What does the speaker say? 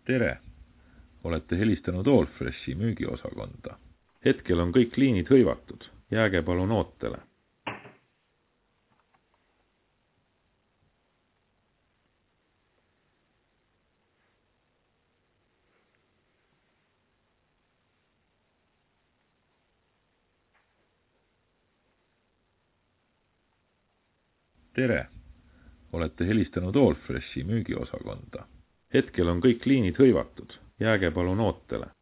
Tere! Olete helistanud Allfreshi müügiosakonda. Hetkel on kõik liinid hõivatud. Jääge palun ootele. Tere! Olete helistanud Allfreshi müügiosakonda. Hetkel on kõik liinid hõivatud. Jääge palun ootele.